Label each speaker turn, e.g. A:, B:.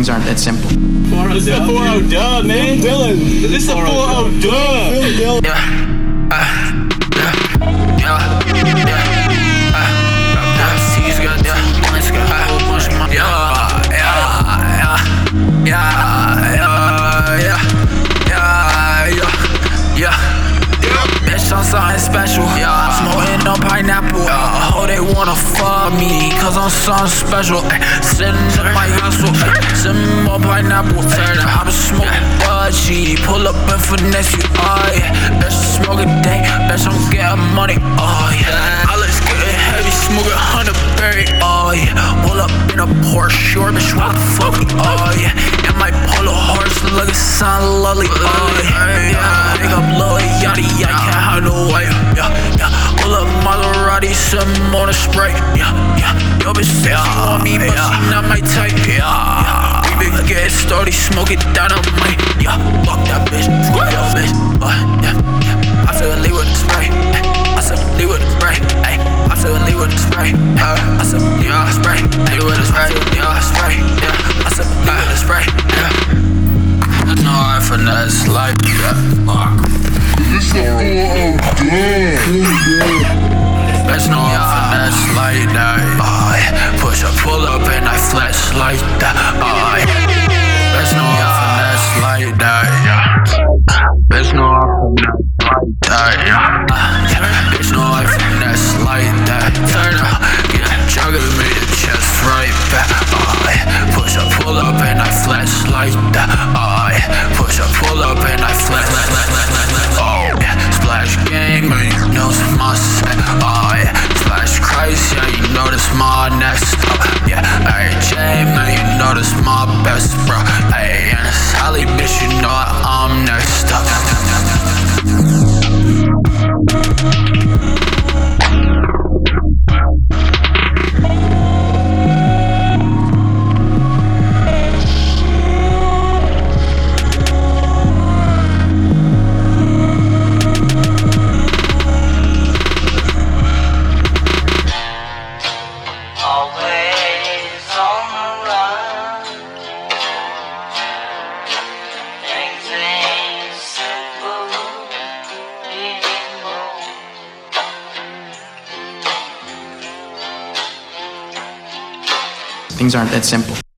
A: Things aren't that simple.
B: This is a 4-0 dub, man. Dylan. This is a 4-0 dub.
C: Bitch, I'm something special. Smoking on pineapple. Oh, they wanna fuck me, cause I'm something special. Sitting in my hustle. Sipping on pineapple. I been smoking budgie. Pull up and finesse you. Oh yeah. Bitch, smoking dank. Bitch, I'm getting money. Oh yeah. I let's get heavy. Smoking 100 berry. Oh yeah. Pull up in a Porsche. Short bitch, what the fuck? Oh yeah. And my polo horse looking sound lovely. Oh yeah. Big up Lil Yachty. I can't have no wife. Pull up Maserati, some on a spray. Yo, bitch say she want me, but she not my type. We been getting started, smoking dynamite. Fuck that bitch, fuck that bitch. I feel leave with the spray. I said leave with the spray. I feel leave with the spray. I said spray. Leave with the spray. Spray. I said leave with the spray. I know I finesse like that. Fuck. There's no finesse like that. Push up, pull up, and I flex like that. There's no finesse like that. There's no finesse like that. There's no finesse like that. Turn up, juggle me the chest right back. Push up, pull up, and I flex like that. Push up, pull up, and I flex. Splash gang, man, you know it's my set. Splash Christ, yeah, you know this my next up. AJ, man, you know this my best, bro. And it's Sally, bitch, you know I'm next up.
A: Things aren't that simple.